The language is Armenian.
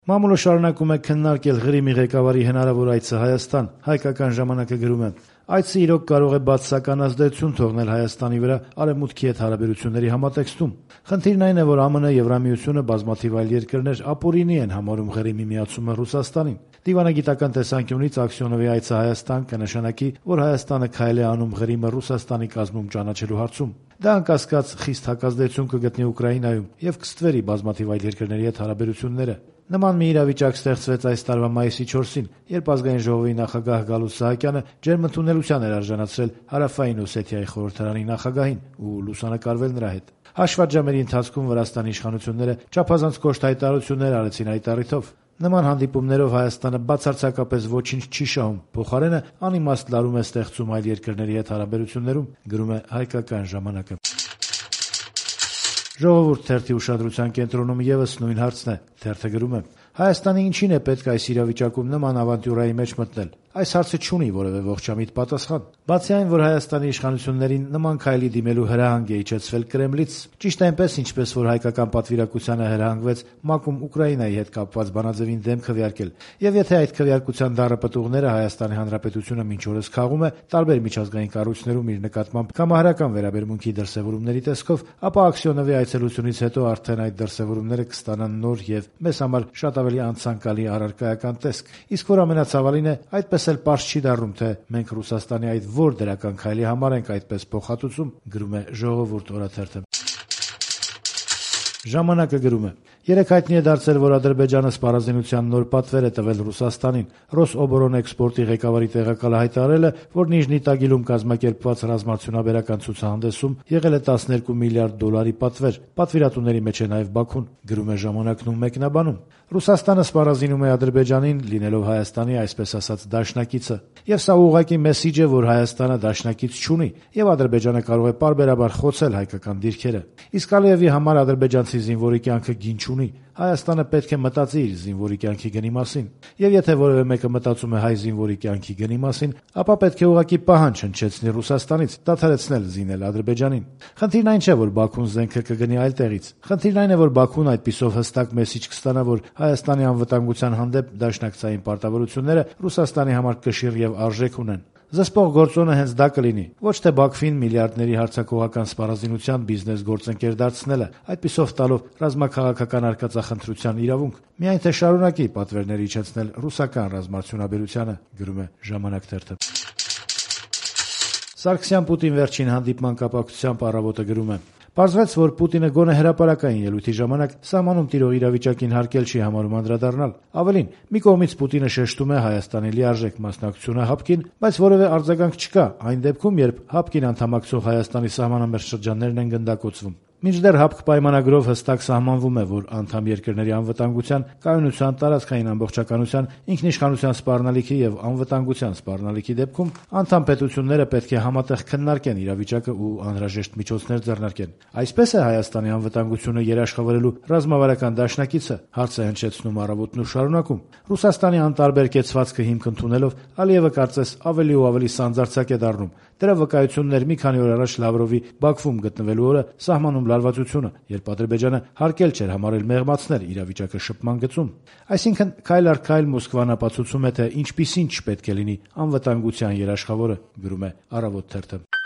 Մամուլը շարունակում է քննարկել Ղրիմի ղեկավարի հնարավոր այցը Հայաստան։ Հայկական ժամանակը գրում է. Այցը իրոք կարող է բացասական ազդեցություն թողնել Հայաստանի վրա Արևմուտքի հետ հարաբերությունների համատեքստում։ Խնդիրն այն է, որ ԱՄՆ, Եվրամիությունը, բազմաթիվ այլ երկրներ ապօրինի են համարում Ղրիմի միացումը Ռուսաստանին։ Դիվանագիտական տեսանկյունից Աքսյոնովի այցը Հայաստան կնշանակի, որ Հայաստանը քայլ է անում Ղրիմը Ռուսաստանի կազմում ճանաչելու հարցում։ Դա անկասկած խիստ հակազդեցություն կգտնի Ուկրաինայում եւ կստվերի բազմաթիվ այլ երկրների հետ հարաբերությունները։ Նման մի իրավիճակ ստեղծվեց այս տարվա մայիսի 4-ին, երբ Ազգային ժողովի նախագահ Գալուստ Սահակյանը ջերմընդունելության էր արժանացրել Հարավային Օսեթիայի խորհրդարանի նախագահին ու լուսանկարվել նրա հետ։ Հաշվարկժամերի ընթացքում Վրաստանի իշխանությունները չափազանց կոշտ հայտարարություններ արեցին այդ առիթով։ Նման հանդիպումներով Հայաստանը բացարձակապես ոչինչ չի շահում, փոխարենը անիմաստ լարում է ստեղծում այլ երկրների հետ հարաբերություններում, գրում է Հայկական ժամանակը։ Ժողովուրդ թերթի ուշադրության կենտրոնում ևս նույն հարցն է։ Թերթը գրում է. Հայաստանի ինչին է պետք այս իրավիճակում նման ավանտյուրայի մեջ մտնել։ Այս հարցը չունի որևէ ողջամիտ պատասխան։ Բացի այն, որ Հայաստանի իշխանություններին նման քայլի դիմելու հրահանգ է իջեցվել Կրեմլից, ճիշտ այնպես, ինչպես որ հայկական պատվիրակությանը հրահանգվեց ՄԱԿ-ում Ուկրաինայի հետ կապված բանաձևին դեմ քվեարկել։ Եվ եթե այդ քվեարկության դառը պտուղները Հայաստանի Հանրապետությունը մինչ օրս քաղում է տարբեր միջազգային կառույցներում իր նկատմամբ կամահարական վերաբերմունքի դրսևորումների տեսքով, ապա Աքսյոնովի այցելությունից հետո արդեն այդ դրսևորումները կստանան նոր եւ մեզ համար շատ ավելի անցանկալի առարկայական տեսք։ Իսկ որ ամենացավալին է, այդպես էլ պարզ չի դառնում, թե մենք Ռուսաստանի այդ որ դրական քայլի համար ենք այդպես փոխհատուցում, գրում է Ժողովուրդ օրաթերթը։ Ժամանակը գրում է. Երեկ հայտնի է դարձել, որ Ադրբեջանը սպառազինության նոր պատվեր է տվել Ռուսաստանին։ Ռոսօբորանէքսպորտի ղեկավարի տեղակալը հայտարարել է, որ Նիժնի Տագիլում կազմակերպված ռազմարդյունաբերական ցուցահանդեսում եղել է 12 միլիարդ դոլարի պատվեր։ Պատվիրատուների մեջ է նաև Բաքուն, գրում է Ժամանակն ու մեկնաբանում։ Ռուսաստանը սպառազինում է Ադրբեջանին, լինելով Հայաստանի այսպես ասած դաշնակիցը։ Եվ սա ուղղակի մեսիջ է, որ Հայաստանը դաշնակից չունի, եւ Ադրբեջանը կարող է պարբերաբար խոցել հայկական դիրքերը։ Իսկ Ալիևի համար ադրբեջանցի զինվորի կյանքը գին չունի։ Հայաստանը պետք է մտածի իր զինվորի կյանքի գնի մասին։ Եվ եթե որևէ մեկը մտածում է հայ զինվորի կյանքի գնի մասին, ապա պետք է ուղղակի պահանջ հնչեցնի Ռուսաստանից դադարեցնել զինել Ադրբեջանին։ Խնդիրն այն չէ, որ Բաքուն զենքը կգնի այլ տեղից։ Խնդիրն այն է, որ Բաքուն այդպիսով հստակ մեսիջ կստանա, որ Հայաստանի անվտանգության հանդեպ դաշնակցային պարտավորությունները Ռուսաստանի համար կշիռ եւ արժեք ունեն։ Զսպող գործոնը հենց դա կլինի։ Ոչ թե Բաքվին միլիարդների հարձակողական սպառազինության բիզնես գործընկեր դարձնելը, այդպիսով տալով ռազմաքաղաքական արկածախնդրության իրավունք, միայն թե շարունակի պատվերներ իջեցնել ռուսական ռազմարդյունաբերությանը, գրում է Ժամանակ թերթը։ Սարգսյան-Պուտին վերջին հանդիպման կապակցությամբ Առավոտը գրում է. Պարզվեց, որ Պուտինը գոնե հրապարակային ելույթի ժամանակ սահմանում տիրող իրավիճակին հարկել չի համարում անդրադառնալ։ Ավելին, մի կողմից Պուտինը շեշտում է Հայաստանի լիարժեք մասնակցությունը ՀԱՊԿ-ին, բայց որևէ արձագանք չկա այն դեպքում, երբ ՀԱՊԿ-ին անդամակցող Հայաստանի սահմանամերձ շրջաններն են գնդակոծվում։ Մինչդեռ ՀԱՊԿ պայմանագրով հստակ սահմանվում է, որ անդամ երկրների անվտանգության, կայունության, տարածքային ամբողջականության, ինքնիշխանության սպառնալիքի եւ անվտանգության սպառնալիքի դեպքում անդամ պետությունները պետք է համատեղ քննարկեն իրավիճակը ու անհրաժեշտ միջոցներ ձեռնարկեն։ Այսպես է Հայաստանի անվտանգությունը երաշխավորելու ռազմավարական դաշնակիցը, հարց է հնչեցնում Առավոտն ու շարունակում։ Ռուսաստանի անտարբեր կեցվածքը հիմք ընդունելով Ալիևը կարծես ավելի ու ավելի սանձարձակ է դառնում։ Դրա վկայություններ մի քանի օր առաջ Լավրովի Բաքվում գտնվելու օրը սահմանում լարվածությունը, երբ Ադրբեջանը հարկել չէր համարել մեղմացնել իրավիճակը շփման գծում։ Այսինքն քայլ առ քայլ Մոսկվան ապացուցում է, թե ինչպիսին չպետք է լինի անվտանգության երաշխավորը, գրում է Առավոտ թերթը։